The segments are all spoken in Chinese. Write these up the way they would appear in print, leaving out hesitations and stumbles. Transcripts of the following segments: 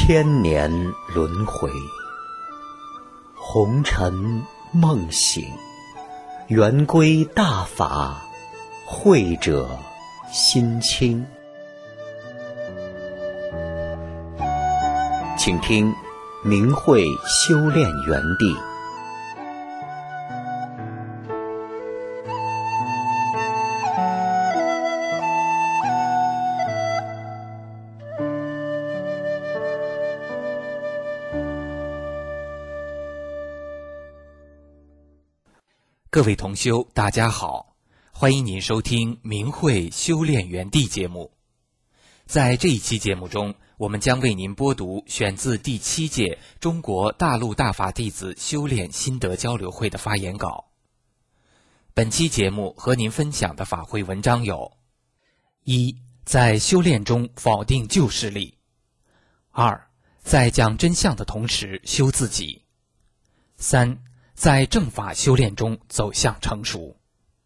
千年轮回，红尘梦醒，圆归大法，慧者心清。请听明慧修炼园地。 各位同修，大家好，欢迎您收听明慧修炼园地节目。在这一期节目中，我们将为您播读选自第7届中国大陆大法弟子修炼心得交流会的发言稿。本期节目和您分享的法会文章有：一，在修炼中否定旧势力；二，在讲真相的同时修自己；三，在正法修炼中走向成熟。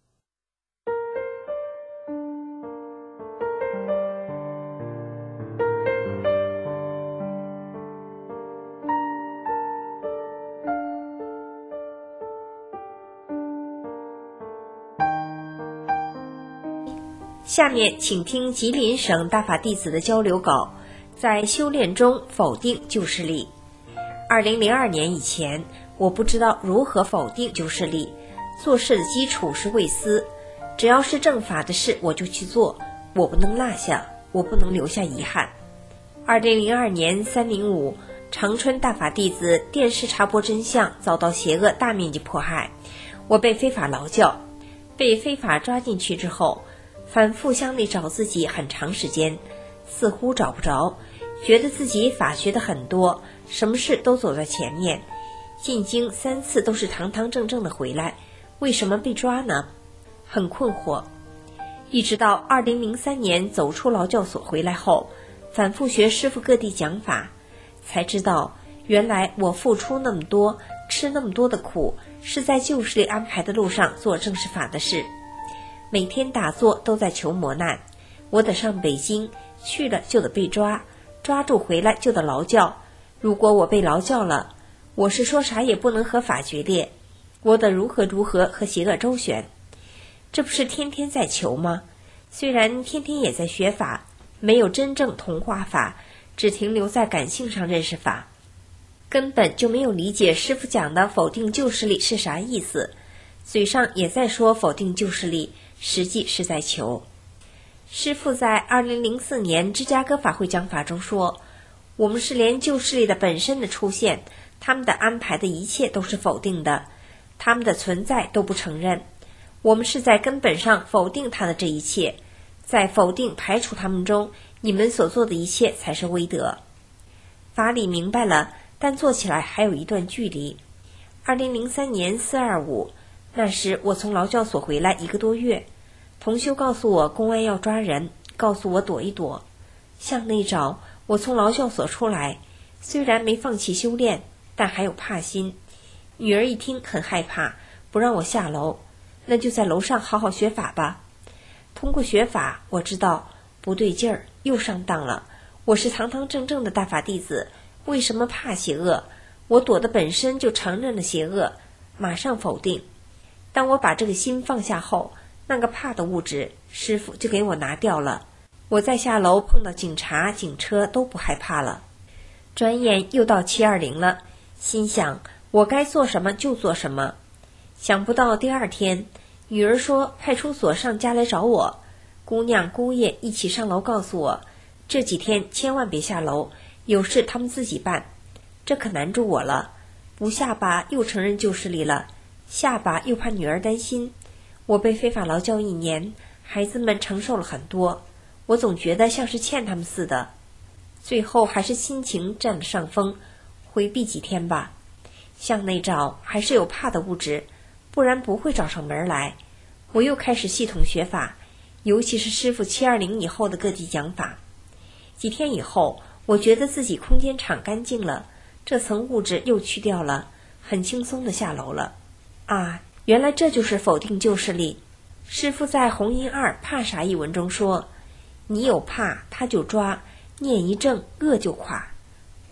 下面请听吉林省大法弟子的交流稿，在修炼中否定旧势力。2002年以前，我不知道如何否定旧势力，做事的基础是畏思，只要是正法的事我就去做，我不能落下，我不能留下遗憾。2002年305，长春大法弟子电视插播真相遭到邪恶大面积迫害，我被非法劳教，被非法抓进去之后，反复向内找自己很长时间，似乎找不着，觉得自己法学的很多，什么事都走在前面，进京3次都是堂堂正正的回来，为什么被抓呢？很困惑。一直到2003年走出劳教所回来后，反复学师父各地讲法，才知道原来我付出那么多，吃那么多的苦，是在旧势力安排的路上做正式法的事。每天打坐都在求磨难，我得上北京，去了就得被抓，抓住回来就得劳教。如果我被劳教了，我是说啥也不能和法决裂，我得如何和邪恶周旋。这不是天天在求吗？虽然天天也在学法，没有真正同化法，只停留在感性上认识法，根本就没有理解师父讲的否定旧势力是啥意思，嘴上也在说否定旧势力，实际是在求。师父在2004年芝加哥法会讲法中说，我们是连旧势力的本身的出现，他们的安排的一切都是否定的，他们的存在都不承认，我们是在根本上否定他的这一切，在否定排除他们中，你们所做的一切才是威德。法理明白了，但做起来还有一段距离。2003年425，那时我从劳教所回来1个多月，同修告诉我公安要抓人，告诉我躲一躲，向内找。我从劳教所出来，虽然没放弃修炼，但还有怕心。女儿一听很害怕，不让我下楼，那就在楼上好好学法吧。通过学法，我知道不对劲儿，又上当了。我是堂堂正正的大法弟子，为什么怕邪恶？我躲的本身就承认了邪恶，马上否定。当我把这个心放下后，那个怕的物质，师父就给我拿掉了。我再下楼碰到警察、警车都不害怕了。转眼又到720了，心想我该做什么就做什么。想不到第2天，女儿说派出所上家来找我，姑娘姑爷一起上楼告诉我，这几天千万别下楼，有事他们自己办。这可难住我了，不下巴又承认旧势力了，下巴又怕女儿担心。我被非法劳教1年，孩子们承受了很多，我总觉得像是欠他们似的。最后还是心情占了上风，回避几天吧。向内找还是有怕的物质，不然不会找上门来。我又开始系统学法，尤其是师父720以后的各地讲法。几天以后，我觉得自己空间场干净了，这层物质又去掉了，很轻松地下楼了。啊，原来这就是否定旧势力。师父在红音2怕啥一文中说，你有怕他就抓，念一正恶就垮。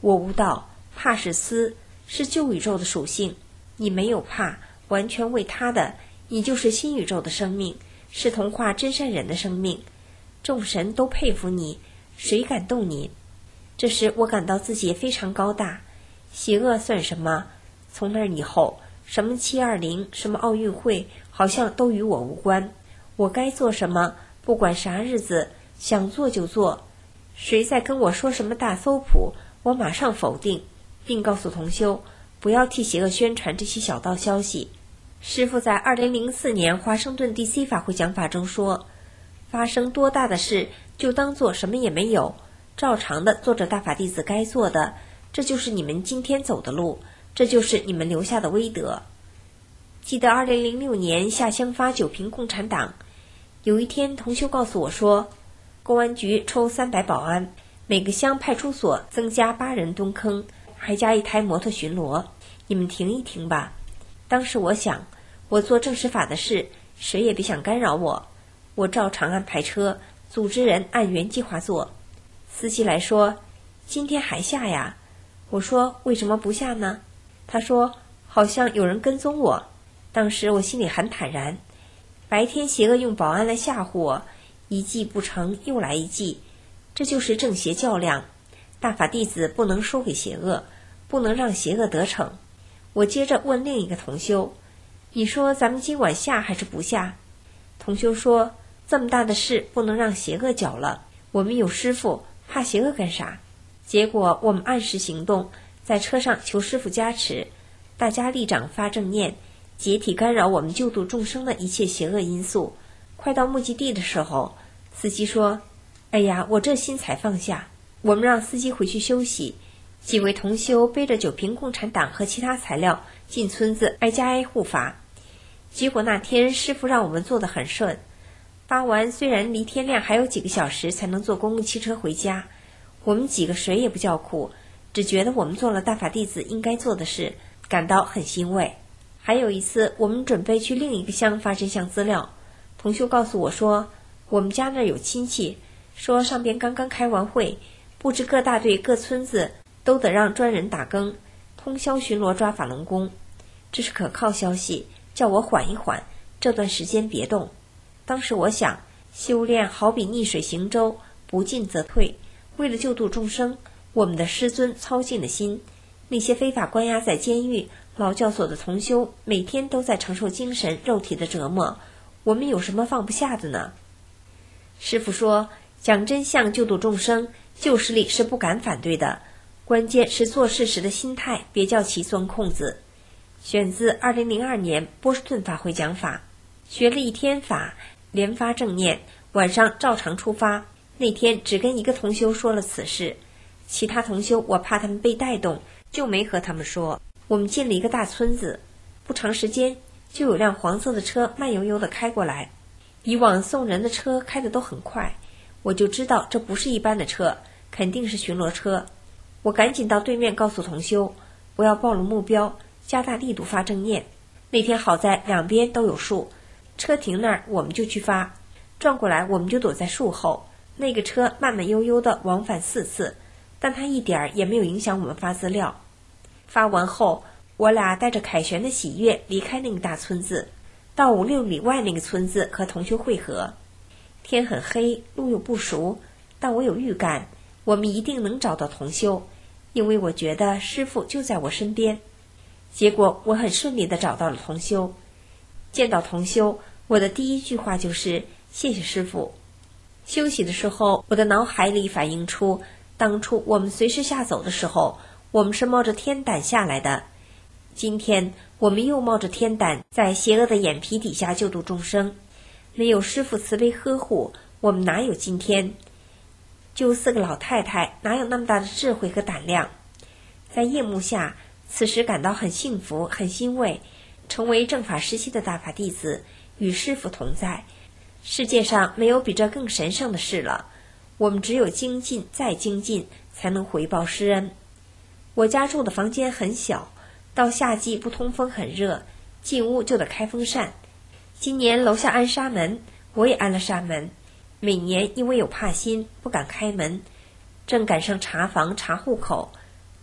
我悟道，怕是思，是旧宇宙的属性。你没有怕，完全为他的，你就是新宇宙的生命，是童话真善人的生命。众神都佩服你，谁敢动你？这时我感到自己非常高大，邪恶算什么？从那以后，什么720，什么奥运会，好像都与我无关。我该做什么，不管啥日子，想做就做。谁再跟我说什么大搜捕，我马上否定，并告诉同修，不要替邪恶宣传这些小道消息。师父在2004年华盛顿 DC 法会讲法中说，发生多大的事，就当做什么也没有，照常的做着大法弟子该做的，这就是你们今天走的路，这就是你们留下的威德。记得2006年下乡发九平共产党，有一天同修告诉我说，公安局抽300保安，每个乡派出所增加8人蹲坑，还加1台摩托巡逻，你们听一听吧。当时我想，我做正实法的事，谁也别想干扰我。我照常安排车，组织人按原计划做。司机来说，今天还下呀？我说，为什么不下呢？他说，好像有人跟踪我。当时我心里很坦然，白天邪恶用保安来吓唬我，一计不成又来一计，这就是正邪较量。大法弟子不能输给邪恶，不能让邪恶得逞。我接着问另一个同修，你说咱们今晚下还是不下？同修说，这么大的事不能让邪恶搅了，我们有师父，怕邪恶干啥？结果我们按时行动，在车上求师父加持，大家立掌发正念，解体干扰我们救度众生的一切邪恶因素。快到目的地的时候，司机说，哎呀，我这心才放下。我们让司机回去休息，几位同修背着9瓶共产党和其他材料进村子挨家挨户发。结果那天师父让我们做得很顺，发完虽然离天亮还有几个小时才能坐公共汽车回家，我们几个谁也不叫苦，只觉得我们做了大法弟子应该做的事，感到很欣慰。还有一次我们准备去另一个乡发真相资料，同修告诉我说，我们家那儿有亲戚，说上边刚刚开完会，布置各大队各村子都得让专人打更，通宵巡逻抓法轮功。这是可靠消息，叫我缓一缓，这段时间别动。当时我想，修炼好比逆水行舟，不进则退。为了救度众生，我们的师尊操尽了心。那些非法关押在监狱、劳教所的同修，每天都在承受精神、肉体的折磨，我们有什么放不下的呢？师父说，讲真相救度众生，旧势力是不敢反对的，关键是做事时的心态，别叫其钻空子。选自2002年波士顿法会讲法，学了1天法，连发正念，晚上照常出发。那天只跟一个同修说了此事，其他同修我怕他们被带动，就没和他们说。我们进了一个大村子，不长时间就有辆黄色的车慢悠悠地开过来。以往送人的车开得都很快，我就知道这不是一般的车，肯定是巡逻车。我赶紧到对面告诉同修，不要暴露目标，加大力度发正念。那天好在两边都有树，车停那儿我们就去发，转过来我们就躲在树后。那个车慢慢悠悠地往返4次，但它一点儿也没有影响我们发资料。发完后，我俩带着凯旋的喜悦离开那个大村子，到5-6里外那个村子和同修会合。天很黑，路又不熟，但我有预感，我们一定能找到同修，因为我觉得师父就在我身边。结果我很顺利地找到了同修。见到同修，我的第一句话就是谢谢师父。休息的时候，我的脑海里反映出当初我们随时下走的时候，我们是冒着天胆下来的。今天我们又冒着天胆，在邪恶的眼皮底下救度众生。没有师父慈悲呵护，我们哪有今天？就4个老太太，哪有那么大的智慧和胆量？在夜幕下，此时感到很幸福，很欣慰，成为正法时期的大法弟子，与师父同在。世界上没有比这更神圣的事了，我们只有精进再精进，才能回报师恩。我家住的房间很小，到夏季不通风很热，进屋就得开风扇。今年楼下安纱门，我也安了纱门。每年因为有怕心，不敢开门，正赶上查房查户口，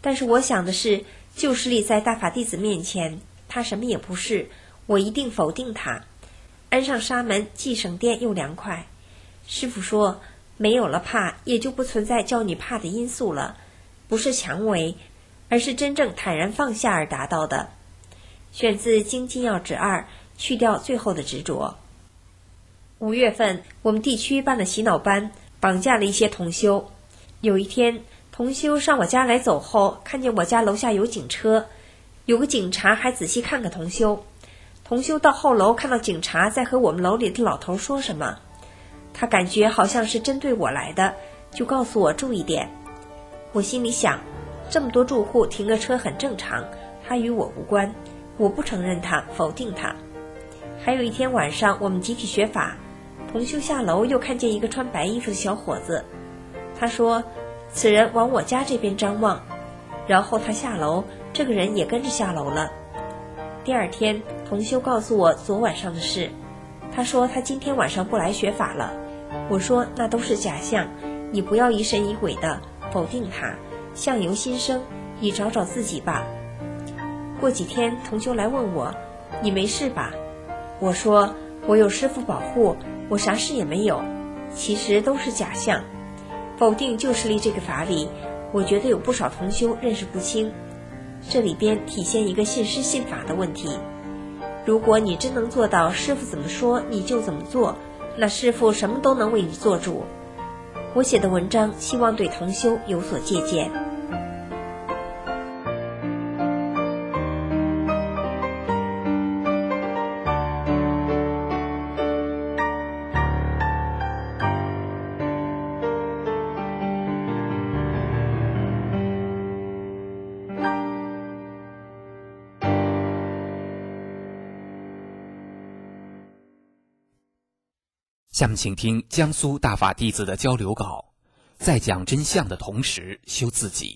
但是我想的是，旧势力在大法弟子面前，他什么也不是，我一定否定他。安上沙门既省电又凉快。师父说，没有了怕，也就不存在叫你怕的因素了，不是强为，而是真正坦然放下而达到的。选自《精进要旨2》，去掉最后的执着。5月份，我们地区办了洗脑班，绑架了一些同修。有一天，同修上我家来走后，看见我家楼下有警车，有个警察还仔细看个同修。同修到后楼看到警察在和我们楼里的老头说什么，他感觉好像是针对我来的，就告诉我注意点。我心里想，这么多住户停个车很正常，他与我无关，我不承认他，否定他。还有一天晚上，我们集体学法，同修下楼又看见一个穿白衣服的小伙子，他说此人往我家这边张望，然后他下楼，这个人也跟着下楼了。第二天，同修告诉我昨晚上的事，他说他今天晚上不来学法了。我说那都是假象，你不要疑神疑鬼的，否定他，相由心生，你找找自己吧。过几天，同修来问我，你没事吧？我说我有师父保护，我啥事也没有。其实都是假象。否定旧势力这个法理，我觉得有不少同修认识不清，这里边体现一个信师信法的问题。如果你真能做到师父怎么说你就怎么做，那师父什么都能为你做主。我写的文章希望对同修有所借鉴。 下面请听江苏大法弟子的交流稿，在讲真相的同时修自己。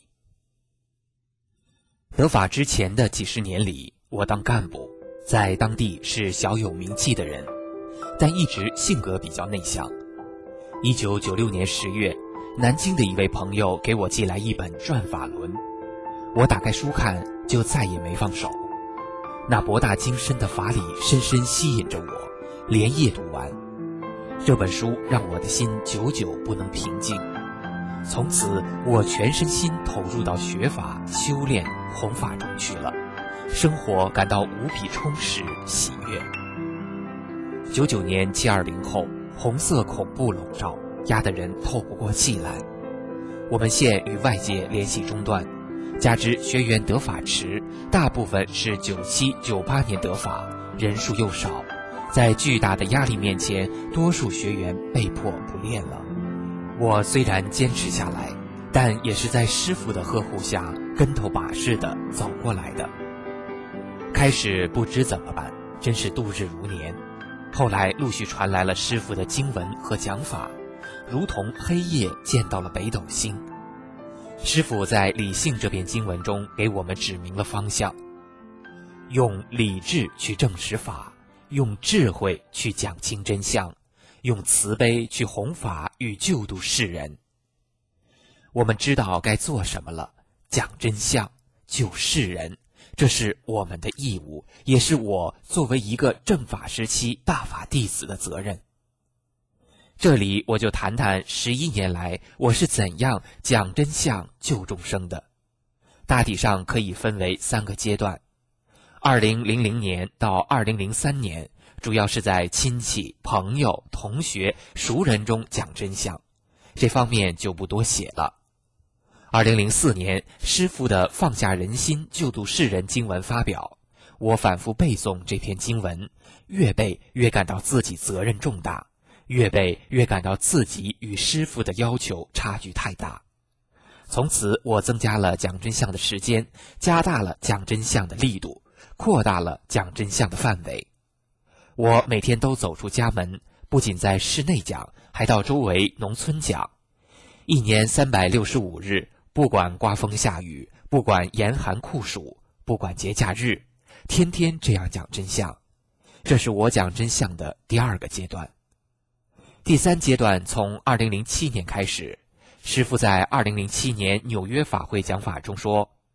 得法之前的几十年里，我当干部，在当地是小有名气的人，但一直性格比较内向。1996年10月，南京的一位朋友给我寄来一本《转法轮》，我打开书看，就再也没放手。那博大精深的法理深深吸引着我，连夜读完。这本书让我的心久久不能平静，从此我全身心投入到学法、修炼、弘法中去了，生活感到无比充实、喜悦。99年720后，红色恐怖笼罩，压得人透不过气来。我们县与外界联系中断，加之学员得法迟，大部分是97、98年得法，人数又少。在巨大的压力面前，多数学员被迫不练了。我虽然坚持下来，但也是在师父的呵护下，跟头把式的走过来的。开始不知怎么办，真是度日如年。后来陆续传来了师父的经文和讲法，如同黑夜见到了北斗星。师父在理性这篇经文中给我们指明了方向，用理智去证实法，用智慧去讲清真相，用慈悲去弘法与救度世人。我们知道该做什么了，讲真相，救世人，这是我们的义务，也是我作为一个正法时期大法弟子的责任。这里我就谈谈11年来我是怎样讲真相救众生的。大体上可以分为3个阶段。2000年到2003年，主要是在亲戚、朋友、同学、熟人中讲真相，这方面就不多写了。2004年，师父的放下人心救度世人经文发表，我反复背诵这篇经文，越背越感到自己责任重大，越背越感到自己与师父的要求差距太大。从此我增加了讲真相的时间，加大了讲真相的力度，扩大了讲真相的范围。我每天都走出家门，不仅在室内讲，还到周围农村讲。一年365日，不管刮风下雨，不管严寒酷暑，不管节假日，天天这样讲真相。这是我讲真相的第2个阶段。第3阶段从2007年开始，师父在2007年纽约法会讲法中说，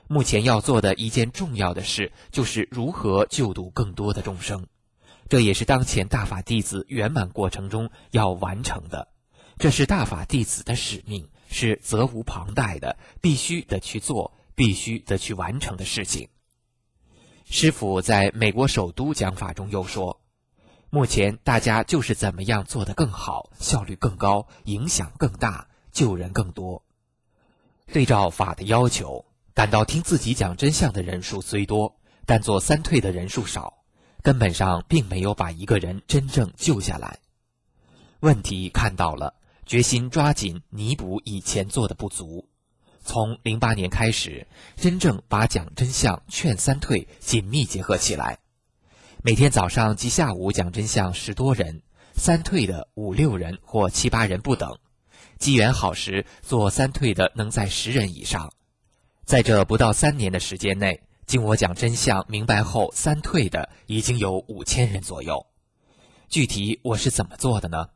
目前要做的一件重要的事，就是如何救度更多的众生。这也是当前大法弟子圆满过程中要完成的，这是大法弟子的使命，是责无旁贷的，必须得去做，必须得去完成的事情。师父在美国首都讲法中又说，目前大家就是怎么样做得更好，效率更高，影响更大，救人更多。对照法的要求，感到听自己讲真相的人数虽多，但做三退的人数少，根本上并没有把一个人真正救下来。问题看到了，决心抓紧弥补以前做的不足。从08年开始，真正把讲真相、劝三退紧密结合起来。每天早上及下午讲真相10多人，三退的5、6人或7、8人不等。机缘好时，做三退的能在10人以上。在这不到3年的时间内，经我讲真相明白后，三退的已经有5000人左右。具体我是怎么做的呢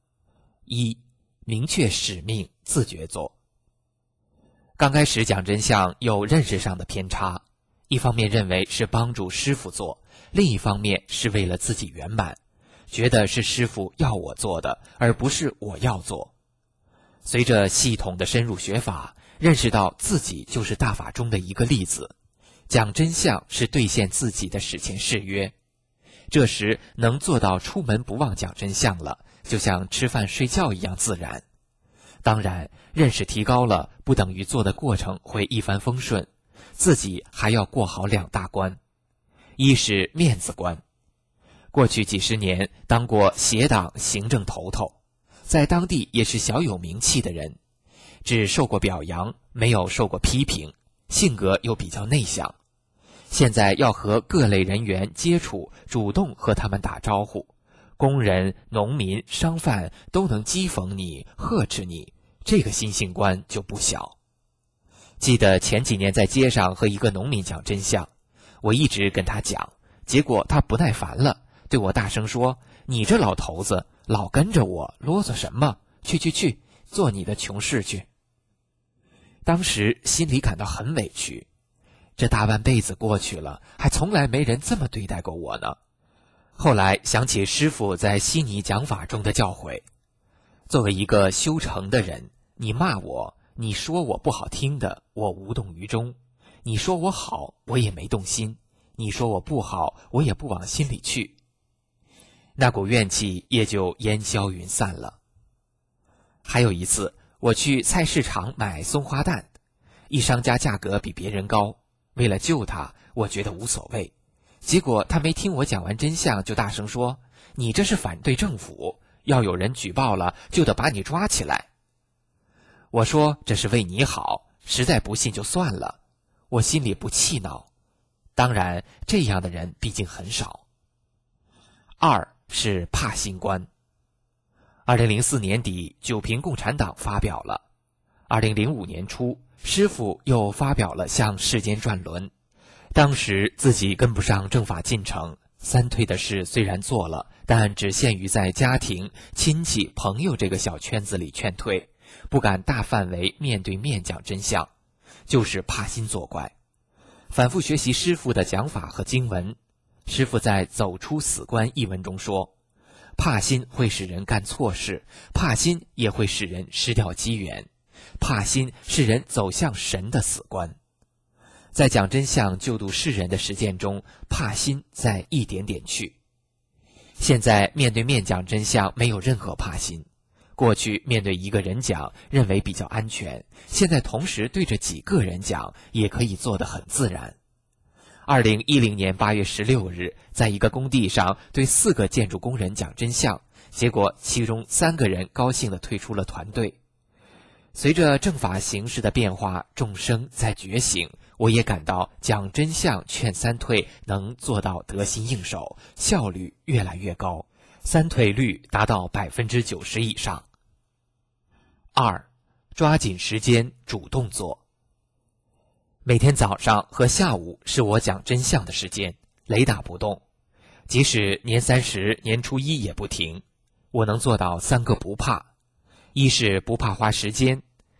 ？1. 明确使命，自觉做。刚开始讲真相有认识上的偏差，一方面认为是帮助师父做，另一方面是为了自己圆满，觉得是师父要我做的，而不是我要做。随着系统的深入学法，认识到自己就是大法中的一个例子，讲真相是兑现自己的史前誓约。这时能做到出门不忘讲真相了，就像吃饭睡觉一样自然。当然，认识提高了，不等于做的过程会一帆风顺，自己还要过好2大关。一是面子关。过去几十年当过协党行政头头，在当地也是小有名气的人，只受过表扬，没有受过批评，性格又比较内向。现在要和各类人员接触，主动和他们打招呼，工人、农民、商贩都能讥讽你、呵斥你，这个心性观就不小。记得前几年在街上和一个农民讲真相，我一直跟他讲，结果他不耐烦了，对我大声说：“你这老头子老跟着我，啰嗦什么？去，做你的穷事去。”当时心里感到很委屈，这大半辈子过去了，还从来没人这么对待过我呢。后来想起师父在悉尼讲法中的教诲，作为一个修成的人，你骂我，你说我不好听的，我无动于衷；你说我好，我也没动心；你说我不好，我也不往心里去。那股怨气也就烟消云散了。还有一次，我去菜市场买松花蛋，一商家价格比别人高，为了救他，我觉得无所谓。结果他没听我讲完真相，就大声说：“你这是反对政府，要有人举报了，就得把你抓起来。”我说：“这是为你好，实在不信就算了。”我心里不气恼。当然，这样的人毕竟很少。2是怕新观。2004年底，九平共产党发表了。2005年初，师父又发表了《向世间转轮》。当时自己跟不上正法进程，三退的事虽然做了，但只限于在家庭、亲戚、朋友这个小圈子里劝退，不敢大范围面对面讲真相，就是怕新作怪。反复学习师父的讲法和经文，师父在《走出死关》一文中说，怕新会使人干错事，怕新也会使人失掉机缘，怕新是人走向神的死关。在讲真相救度世人的实践中，怕新在一点点去。现在面对面讲真相没有任何怕新，过去面对一个人讲认为比较安全，现在同时对着几个人讲也可以做得很自然。2010年8月16日，在一个工地上对4个建筑工人讲真相，结果其中3个人高兴地退出了团队。随着正法形势的变化，众生在觉醒，我也感到讲真相劝三退能做到得心应手，效率越来越高，三退率达到90%以上。2. 抓紧时间，主动做。每天早上和下午是我讲真相的时间，雷打不动，即使年30、年初1也不停。我能做到3个不怕：一是不怕花时间，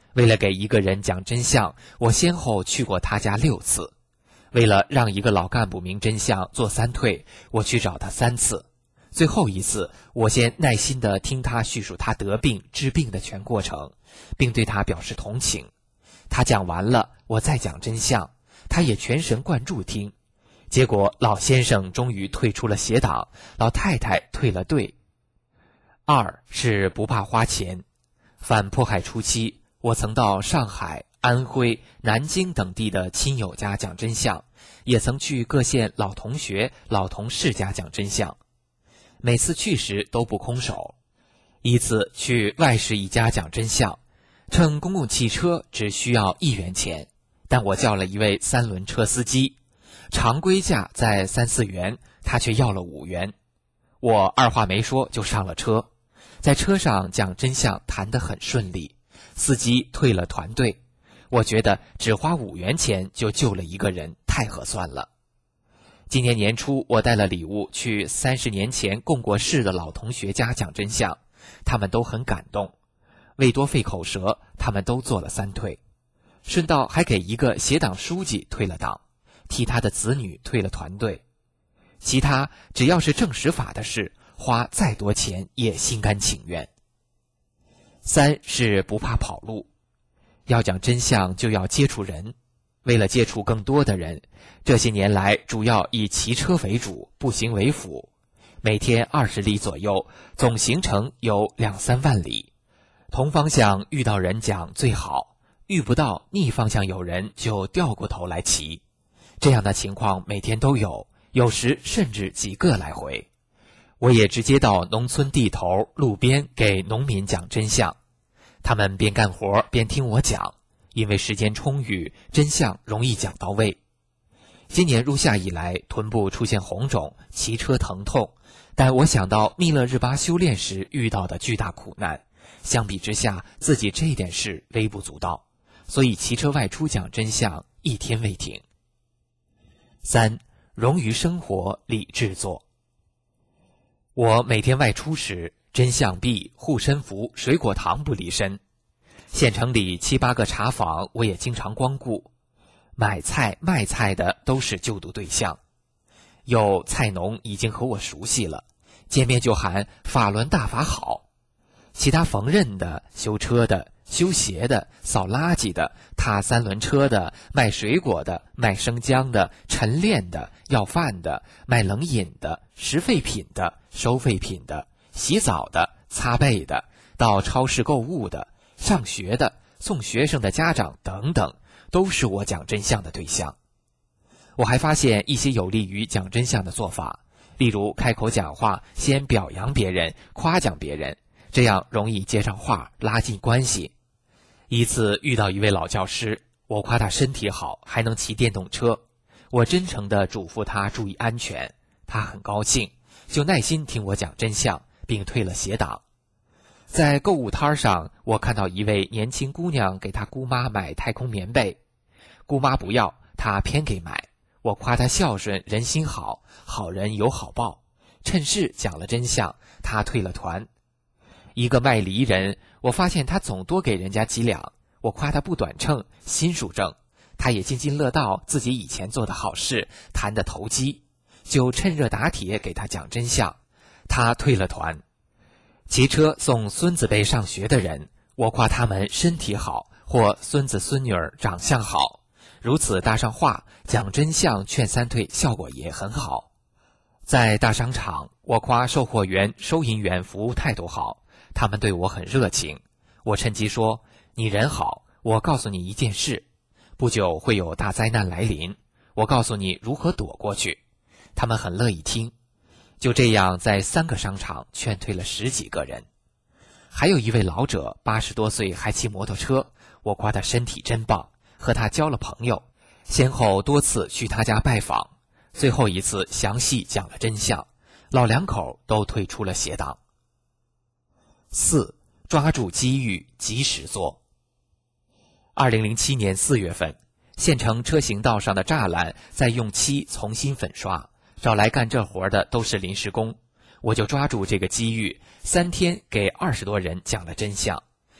为了给一个人讲真相，我先后去过他家6次。为了让一个老干部明真相做3退，我去找他3次。最后一次，我先耐心地听他叙述他得病治病的全过程，并对他表示同情。他讲完了，我再讲真相，他也全神贯注听。结果老先生终于退出了邪党，老太太退了队。2是不怕花钱。反迫害初期，我曾到上海、安徽、南京等地的亲友家讲真相，也曾去各县老同学、老同事家讲真相。每次去时都不空手。一次去外市一家讲真相，乘公共汽车只需要1元钱，但我叫了一位3轮车司机，常规价在3、4元，他却要了5元。我二话没说就上了车，在车上讲真相谈得很顺利，司机退了团队。我觉得只花5元钱就救了一个人，太合算了。今年年初，我带了礼物去30年前共过事的老同学家讲真相，他们都很感动，为多费口舌，他们都做了3退。顺道还给一个协党书记退了党，替他的子女退了团队。其他只要是正实法的事，花再多钱也心甘情愿。3是不怕跑路。要讲真相就要接触人，为了接触更多的人，这些年来主要以骑车为主，步行为辅，每天20里左右，总行程有2、3万里。同方向遇到人讲最好，遇不到逆方向有人就掉过头来骑。这样的情况每天都有，有时甚至几个来回。我也直接到农村地头路边给农民讲真相，他们边干活边听我讲，因为时间充裕，真相容易讲到位。今年入夏以来，臀部出现红肿，骑车疼痛，但我想到密勒日巴修炼时遇到的巨大苦难，相比之下自己这点事微不足道，所以骑车外出讲真相1天未停。3融于生活，理智做。我每天外出时，真相币、护身符、水果糖不离身。县城里7、8个茶坊我也经常光顾，买菜卖菜的都是救度对象。有菜农已经和我熟悉了，见面就喊法轮大法好。其他缝纫的、修车的、修鞋的、扫垃圾的、踏3轮车的、卖水果的、卖生姜的、晨练的、要饭的、卖冷饮的、食废品的、收废品的、洗澡的、擦背的、到超市购物的、上学的、送学生的家长等等，都是我讲真相的对象。我还发现一些有利于讲真相的做法，例如开口讲话先表扬别人，夸奖别人，这样容易接上话，拉近关系。一次遇到一位老教师，我夸他身体好，还能骑电动车，我真诚地嘱咐他注意安全，他很高兴，就耐心听我讲真相，并退了邪党。在购物摊上，我看到一位年轻姑娘给她姑妈买太空棉被，姑妈不要，她偏给买，我夸她孝顺，人心好，好人有好报，趁势讲了真相，她退了团。一个卖梨人，我发现他总多给人家几两，我夸他不短秤，心术正，他也津津乐道自己以前做的好事，谈得投机，就趁热打铁给他讲真相，他退了团。骑车送孙子辈上学的人，我夸他们身体好，或孙子孙女儿长相好，如此搭上话，讲真相劝3退效果也很好。在大商场，我夸售货员、收银员服务态度好，他们对我很热情，我趁机说，你人好，我告诉你一件事，不久会有大灾难来临，我告诉你如何躲过去，他们很乐意听。就这样在3个商场劝退了10几个人。还有一位老者80多岁还骑摩托车，我夸他身体真棒，和他交了朋友，先后多次去他家拜访，最后一次详细讲了真相，老两口都退出了邪党。4抓住机遇，及时做。2007年4月份，县城车行道上的栅栏在用漆重新粉刷，找来干这活的都是临时工，我就抓住这个机遇，3天给20多人讲了真相，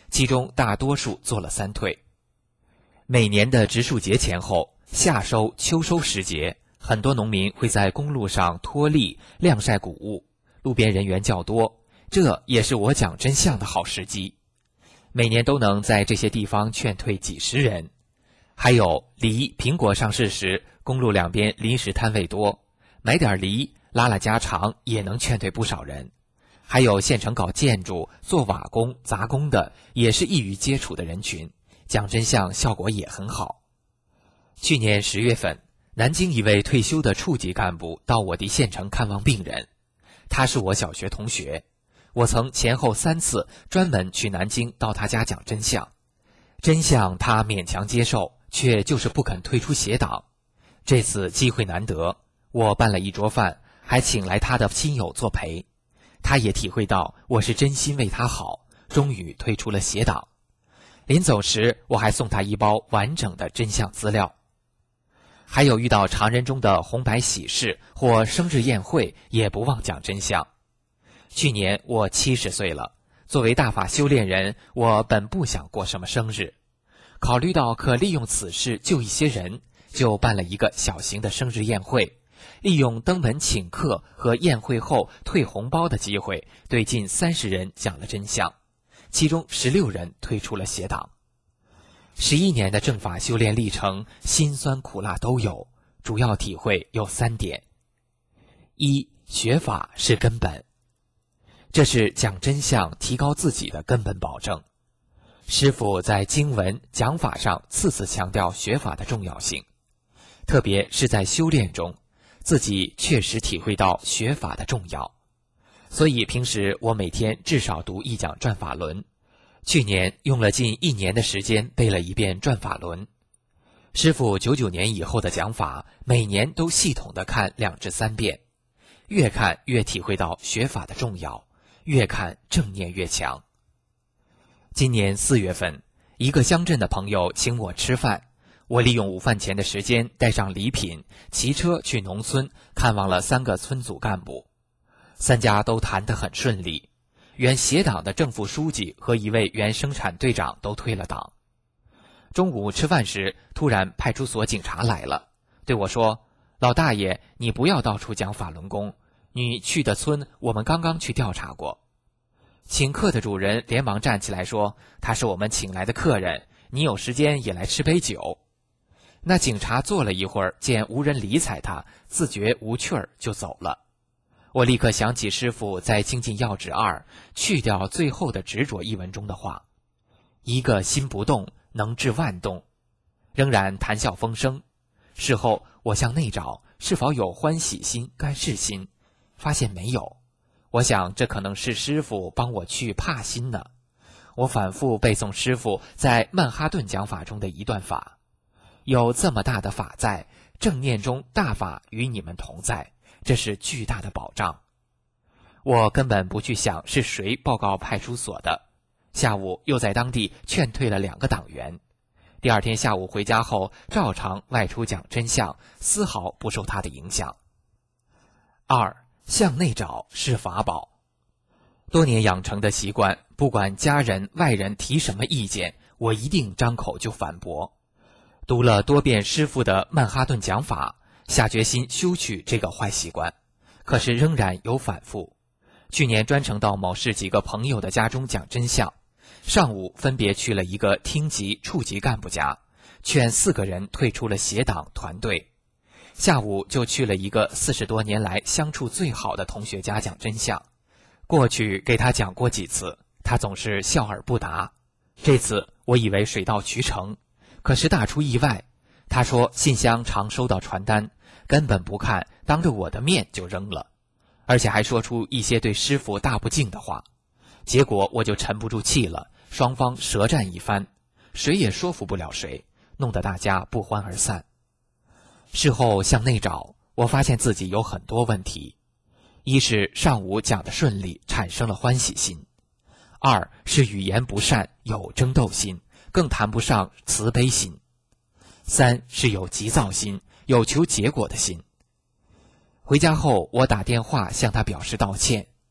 其中大多数做了3退。每年的植树节前后，夏收、秋收时节，很多农民会在公路上脱粒晾晒谷物，路边人员较多，这也是我讲真相的好时机。每年都能在这些地方劝退几十人。还有梨、苹果上市时，公路两边临时摊位多，买点梨拉拉家常也能劝退不少人。还有县城搞建筑、做瓦工、杂工的，也是易于接触的人群，讲真相效果也很好。去年10月份，南京一位退休的处级干部到我的县城看望病人，他是我小学同学，我曾前后3次专门去南京到他家讲真相。真相他勉强接受，却就是不肯退出协党。这次机会难得，我办了一桌饭，还请来他的亲友作陪。他也体会到我是真心为他好，终于退出了协党。临走时，我还送他一包完整的真相资料。还有遇到常人中的红白喜事或生日宴会，也不忘讲真相。去年我70岁了，作为大法修炼人，我本不想过什么生日，考虑到可利用此事救一些人，就办了一个小型的生日宴会，利用登门请客和宴会后退红包的机会，对近30人讲了真相，其中16人退出了协党。11年的正法修炼历程，辛酸苦辣都有，主要体会有3点。1、学法是根本，这是讲真相、提高自己的根本保证。师父在经文讲法上次次强调学法的重要性，特别是在修炼中，自己确实体会到学法的重要。所以平时我每天至少读1讲转法轮，去年用了近1年的时间背了一遍转法轮。师父99年以后的讲法，每年都系统的看2至3遍，越看越体会到学法的重要，越看正念越强。今年4月份，一个乡镇的朋友请我吃饭，我利用午饭前的时间带上礼品，骑车去农村看望了3个村组干部，3家都谈得很顺利。原协党的正副书记和一位原生产队长都退了党。中午吃饭时，突然派出所警察来了，对我说：“老大爷，你不要到处讲法轮功，你去的村我们刚刚去调查过。”请客的主人连忙站起来说：“他是我们请来的客人，你有时间也来吃杯酒。”那警察坐了一会儿，见无人理睬他，自觉无趣儿就走了。我立刻想起师父在《精进要旨2去掉最后的执着一文中的话：“一个心不动，能治万动。”仍然谈笑风生。事后我向内找是否有欢喜心、甘事心，发现没有。我想这可能是师父帮我去怕心呢。我反复背诵师父在曼哈顿讲法中的一段法：“有这么大的法在，正念中大法与你们同在，这是巨大的保障。”我根本不去想是谁报告派出所的。下午又在当地劝退了2个党员。第2天下午回家后，照常外出讲真相，丝毫不受他的影响。2、向内找是法宝。多年养成的习惯，不管家人、外人提什么意见，我一定张口就反驳。读了多遍师父的曼哈顿讲法，下决心修去这个坏习惯，可是仍然有反复。去年专程到某市几个朋友的家中讲真相，上午分别去了一个厅级、处级干部家，劝4个人退出了协党团队。下午就去了一个40多年来相处最好的同学家讲真相。过去给他讲过几次，他总是笑而不答。这次我以为水到渠成，可是大出意外。他说信箱常收到传单，根本不看，当着我的面就扔了，而且还说出一些对师父大不敬的话。结果我就沉不住气了，双方舌战一番，谁也说服不了谁，弄得大家不欢而散。事后向内找，我发现自己有很多问题：一是上午讲得顺利，产生了欢喜心； 2是语言不善，有争斗心，更谈不上慈悲心； 3是有急躁心，有求结果的心。回家后，我打电话向他表示道歉。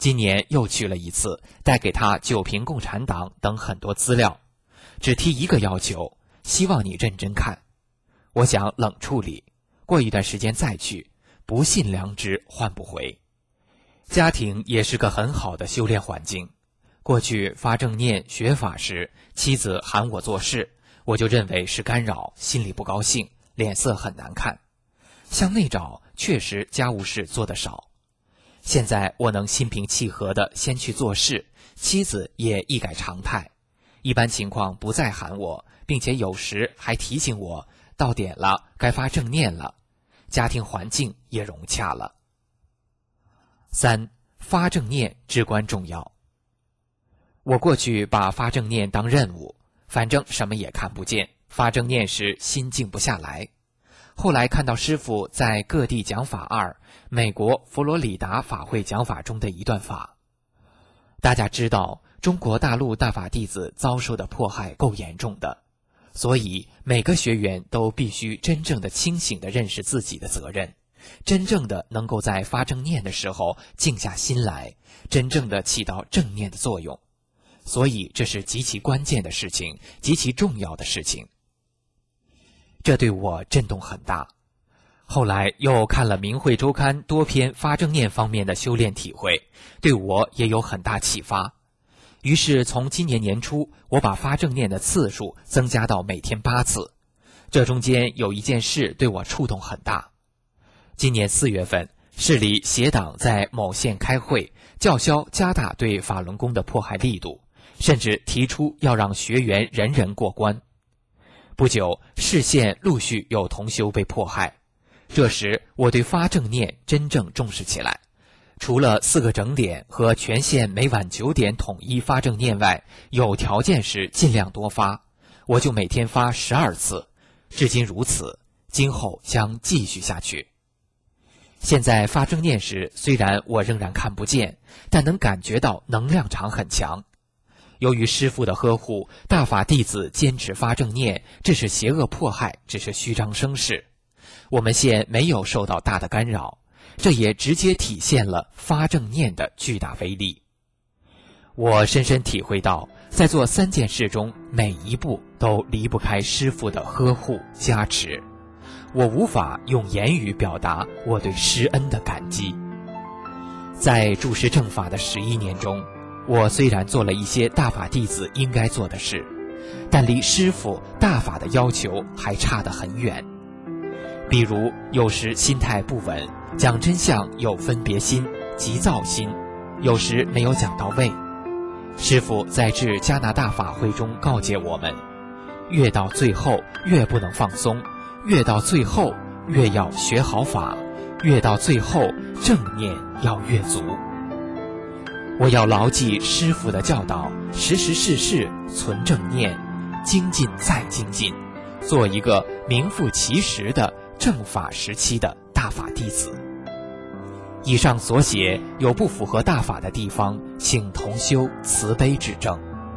今年又去了一次，带给他九评共产党等很多资料，只提一个要求，希望你认真看。我想冷处理，过一段时间再去，不信良知换不回。家庭也是个很好的修炼环境。过去发正念学法时，妻子喊我做事，我就认为是干扰，心里不高兴，脸色很难看。向内找，确实家务事做得少。现在我能心平气和地先去做事，妻子也一改常态，一般情况不再喊我，并且有时还提醒我到点了，该发正念了，家庭环境也融洽了。3. 发正念至关重要。我过去把发正念当任务，反正什么也看不见，发正念时心静不下来。后来看到师父在各地讲法2美国佛罗里达法会讲法中的一段法。大家知道中国大陆大法弟子遭受的迫害够严重的，所以每个学员都必须真正的清醒地认识自己的责任，真正的能够在发正念的时候静下心来，真正的起到正念的作用。所以这是极其关键的事情，极其重要的事情。这对我震动很大。后来又看了明慧周刊多篇发正念方面的修炼体会，对我也有很大启发。于是从今年年初，我把发正念的次数增加到每天8次。这中间有一件事对我触动很大。今年4月份，市里协党在某县开会，叫嚣加大对法轮功的迫害力度，甚至提出要让学员人人过关。不久，市县陆续有同修被迫害。这时我对发正念真正重视起来，除了4个整点和全县每晚9点统一发正念外，有条件时尽量多发，我就每天发12次，至今如此，今后将继续下去。现在发正念时，虽然我仍然看不见，但能感觉到能量场很强。由于师父的呵护，大法弟子坚持发正念，这是邪恶迫害，只是虚张声势。我们县没有受到大的干扰，这也直接体现了发正念的巨大威力。我深深体会到，在做3件事中，每一步都离不开师父的呵护加持。我无法用言语表达我对师恩的感激。在注释正法的11年中，我虽然做了一些大法弟子应该做的事，但离师父大法的要求还差得很远。比如有时心态不稳，讲真相有分别心、急躁心，有时没有讲到位。师父在致加拿大法会中告诫我们，越到最后越不能放松，越到最后越要学好法，越到最后正念要越足。我要牢记师父的教导，时时事事存正念，精进再精进，做一个名副其实的正法时期的大法弟子。以上所写有不符合大法的地方，请同修慈悲指正。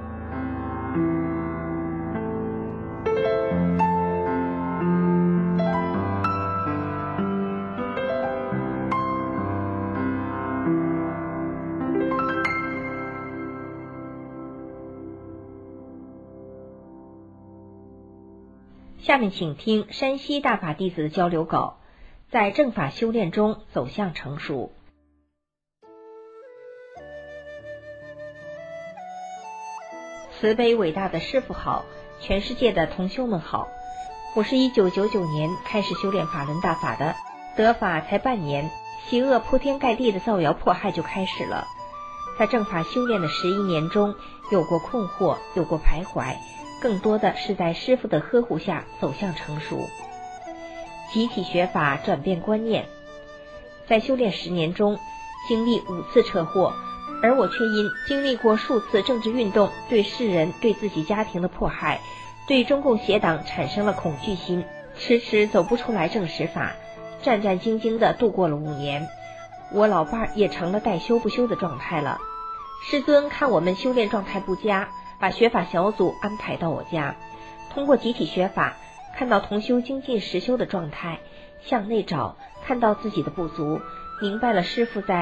下面请听山西大法弟子的交流稿，在正法修炼中走向成熟。慈悲伟大的师父好，全世界的同修们好。我是1999年开始修炼法轮大法的，得法才半年，邪恶铺天盖地的造谣迫害就开始了。在正法修炼的11年中，有过困惑，有过徘徊，更多的是在师父的呵护下走向成熟。集体学法转变观念，在修炼10年中经历5次车祸，而我却因经历过数次政治运动对世人对自己家庭的迫害，对中共邪党产生了恐惧心，迟迟走不出来正实法，战战兢兢地度过了5年。我老伴儿也成了待修不修的状态了。师尊看我们修炼状态不佳，把学法小组安排到我家，通过集体学法看到同修精进实修的状态，向内找，看到自己的不足，明白了师父在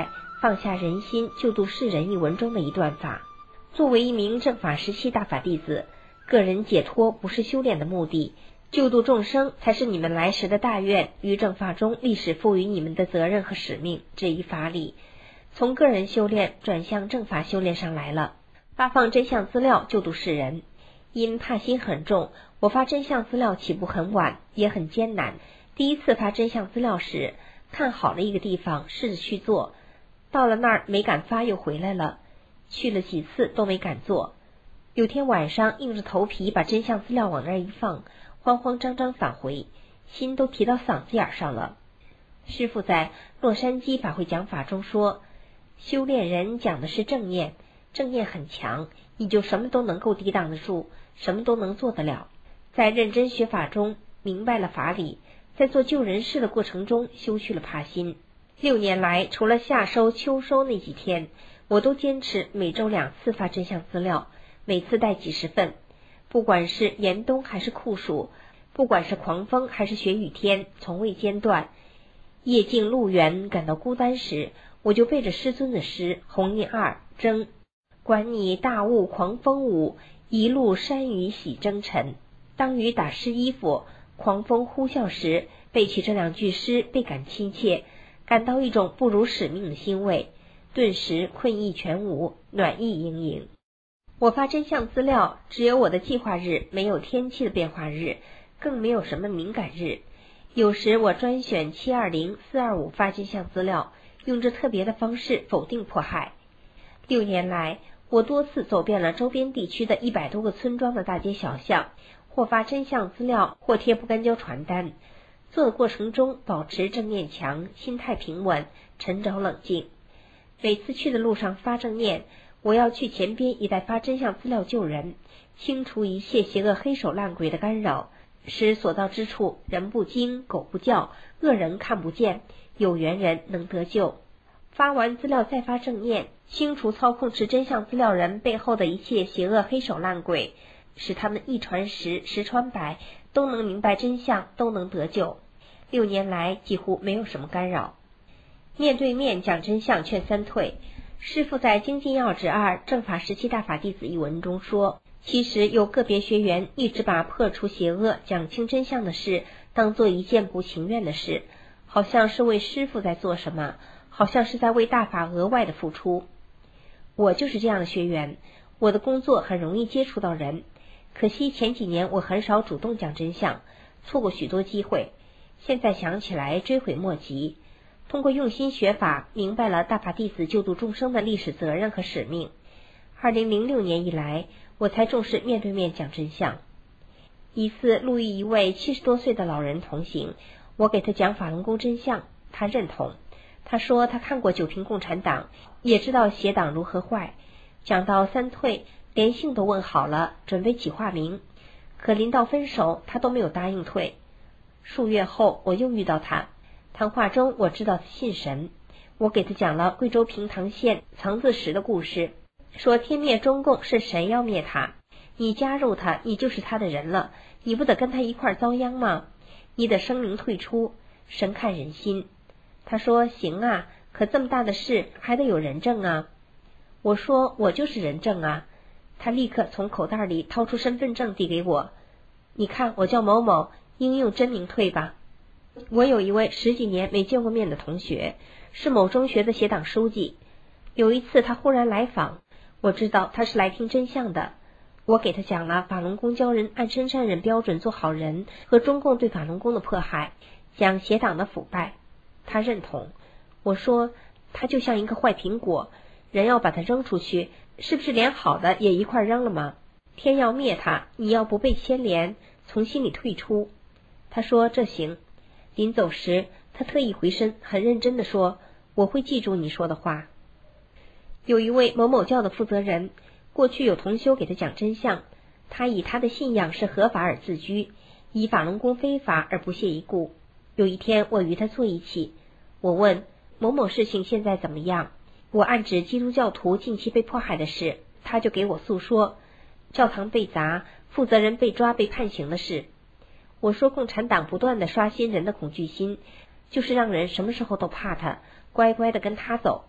放下人心，救度世人一文中的一段法。作为一名正法时期大法弟子，个人解脱不是修炼的目的，救度众生才是你们来时的大愿与正法中历史赋予你们的责任和使命。这一法理从个人修炼转向正法修炼上来了。发放真相资料救度世人，因怕心很重，我发真相资料起步很晚，也很艰难。第一次发真相资料时，看好了一个地方，试着去做，到了那儿没敢发，又回来了，去了几次都没敢做。有天晚上硬着头皮把真相资料往那儿一放，慌慌张张返回，心都提到嗓子眼上了。师父在洛杉矶法会讲法中说，修炼人讲的是正念，正念很强，你就什么都能够抵挡得住，什么都能做得了。在认真学法中明白了法理，在做救人事的过程中修去了怕心。6年来，除了夏收秋收那几天，我都坚持每周2次发真相资料，每次带几十份。不管是严冬还是酷暑，不管是狂风还是雪雨天，从未间断。夜静路远感到孤单时，我就背着师尊的诗弘一二征，管你大雾狂风舞，一路山雨洗征尘。当雨打湿衣服，狂风呼啸时，背起这2句诗，倍感亲切，感到一种不辱使命的欣慰，顿时困意全无，暖意盈盈。我发真相资料只有我的计划日，没有天气的变化日，更没有什么敏感日。有时我专选720、425发真相资料，用这特别的方式否定迫害。6年来，我多次走遍了周边地区的100多个村庄的大街小巷，或发真相资料，或贴不干胶传单。做的过程中保持正念强，心态平稳，沉着冷静。每次去的路上发正念，我要去前边一带发真相资料救人，清除一切邪恶黑手烂鬼的干扰，使所到之处人不惊，狗不叫，恶人看不见，有缘人能得救。发完资料再发正念，清除操控持真相资料人背后的一切邪恶黑手烂鬼，使他们一传十，十传百，都能明白真相，都能得救。6年来几乎没有什么干扰。面对面讲真相劝三退。师父在《精进要旨2正法时期大法弟子》一文中说，其实有个别学员一直把破除邪恶、讲清真相的事当做一件不情愿的事，好像是为师父在做什么，好像是在为大法额外的付出。我就是这样的学员，我的工作很容易接触到人，可惜前几年我很少主动讲真相，错过许多机会，现在想起来追悔莫及。通过用心学法，明白了大法弟子救度众生的历史责任和使命。2006年以来，我才重视面对面讲真相。一次路遇一位70多岁的老人同行，我给他讲法轮功真相，他认同。他说他看过9瓶共产党，也知道邪党如何坏。讲到三退，连姓都问好了，准备起化名，可临到分手，他都没有答应退。数月后，我又遇到他。谈话中我知道他信神，我给他讲了贵州平塘县藏字石的故事，说天灭中共是神要灭他，你加入他，你就是他的人了，你不得跟他一块遭殃吗？你得声明退出，神看人心。他说行啊，可这么大的事还得有人证啊。我说我就是人证啊。他立刻从口袋里掏出身份证递给我，你看我叫某某，应用真名退吧。我有一位10几年没见过面的同学，是某中学的协党书记。有一次他忽然来访，我知道他是来听真相的。我给他讲了法轮功教人按真善忍标准做好人和中共对法轮功的迫害，讲协党的腐败。他认同。我说他就像一个坏苹果，人要把它扔出去，是不是连好的也一块扔了吗？天要灭他，你要不被牵连，从心里退出。他说这行。临走时，他特意回身，很认真地说，我会记住你说的话。有一位某某教的负责人，过去有同修给他讲真相，他以他的信仰是合法而自居，以法轮功非法而不屑一顾。有一天我与他坐一起，我问某某事情现在怎么样，我暗指基督教徒近期被迫害的事，他就给我诉说教堂被砸、负责人被抓被判刑的事。我说共产党不断地刷新人的恐惧心，就是让人什么时候都怕他，乖乖地跟他走。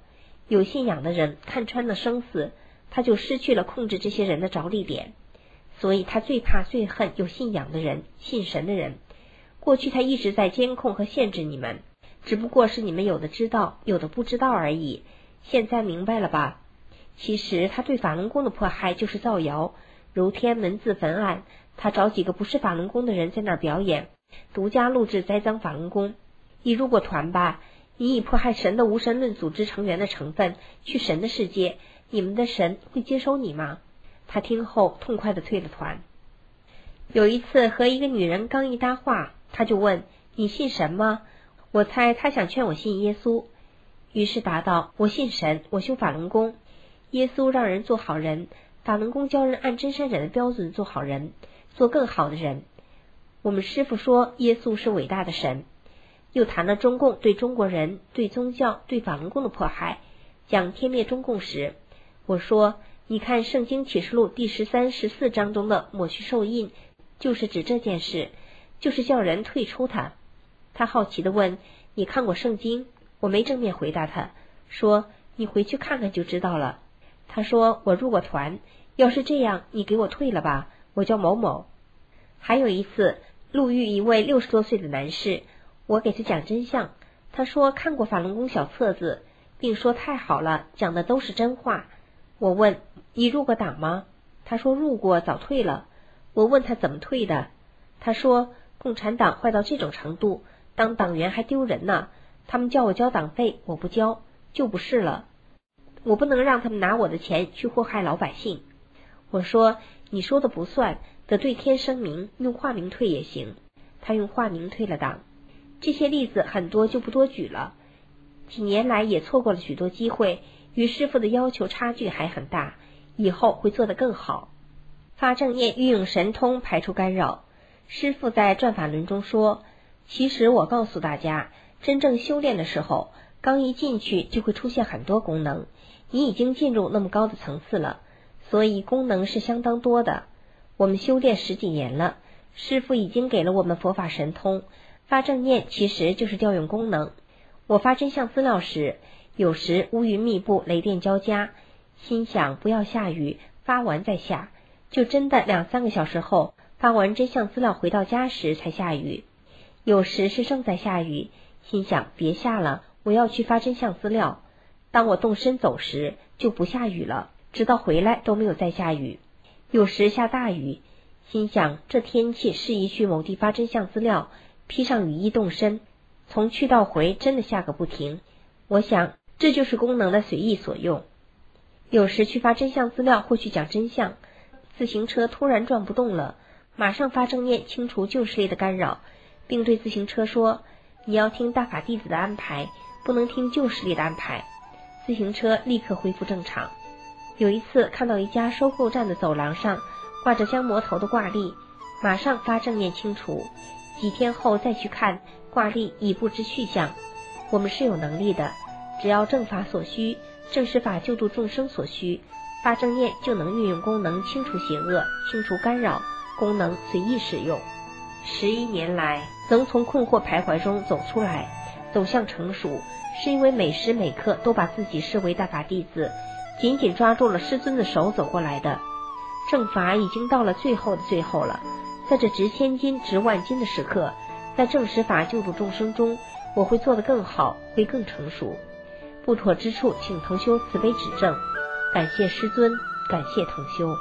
有信仰的人看穿了生死，他就失去了控制这些人的着力点，所以他最怕最恨有信仰的人，信神的人。过去他一直在监控和限制你们，只不过是你们有的知道，有的不知道而已。现在明白了吧？其实他对法轮功的迫害就是造谣，如天文字焚案，他找几个不是法轮功的人在那儿表演，独家录制栽赃法轮功。你入过团吧？你以迫害神的无神论组织成员的成分去神的世界，你们的神会接收你吗？他听后痛快地退了团。有一次和一个女人刚一搭话，他就问你信神吗？我猜他想劝我信耶稣，于是答道我信神，我修法轮功。耶稣让人做好人，法轮功教人按真善忍的标准做好人，做更好的人。我们师父说耶稣是伟大的神，又谈了中共对中国人、对宗教、对法轮功的迫害。讲天灭中共时，我说你看圣经启示录第13、14章中的抹去受印，就是指这件事，就是叫人退出它。他好奇地问你看过圣经？我没正面回答他，说你回去看看就知道了。他说我入过团，要是这样你给我退了吧，我叫某某。还有一次路遇一位60多岁的男士，我给他讲真相，他说看过法轮功小册子，并说太好了，讲的都是真话。我问你入过党吗？他说入过，早退了。我问他怎么退的，他说共产党坏到这种程度，当党员还丢人呢，他们叫我交党费，我不交，就不是了。我不能让他们拿我的钱去祸害老百姓。我说你说的不算，得对天声明，用化名退也行。他用化名退了党。这些例子很多就不多举了。几年来也错过了许多机会，与师父的要求差距还很大，以后会做得更好。发正念运用神通排除干扰。师父在转法轮中说，其实我告诉大家，真正修炼的时候，刚一进去就会出现很多功能，你已经进入那么高的层次了，所以功能是相当多的。我们修炼10几年了，师父已经给了我们佛法神通，发正念其实就是调用功能。我发真相资料时，有时乌云密布，雷电交加，心想不要下雨，发完再下，就真的2、3个小时后，发完真相资料回到家时才下雨。有时是正在下雨，心想别下了，我要去发真相资料。当我动身走时，就不下雨了，直到回来都没有再下雨。有时下大雨，心想这天气适宜去某地发真相资料，披上雨衣动身，从去到回真的下个不停。我想这就是功能的随意所用。有时去发真相资料或去讲真相，自行车突然转不动了，马上发正念清除旧势力的干扰，并对自行车说，你要听大法弟子的安排，不能听旧势力的安排。自行车立刻恢复正常。有一次看到一家收购站的走廊上挂着降魔头的挂历，马上发正念清除。几天后再去看，挂历已不知去向。我们是有能力的，只要正法所需，正实法救度众生所需，发正念就能运用功能清除邪恶，清除干扰，功能随意使用。11年来能从困惑徘徊中走出来，走向成熟，是因为每时每刻都把自己视为大法弟子，紧紧抓住了师尊的手走过来的。正法已经到了最后的最后了，在这值千金值万金的时刻，在正实法救度众生中，我会做得更好，会更成熟。不妥之处请同修慈悲指正。感谢师尊，感谢同修。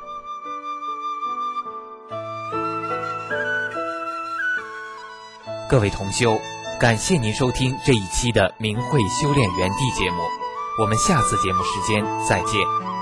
各位同修，感谢您收听这一期的明慧修炼园地节目，我们下次节目时间再见。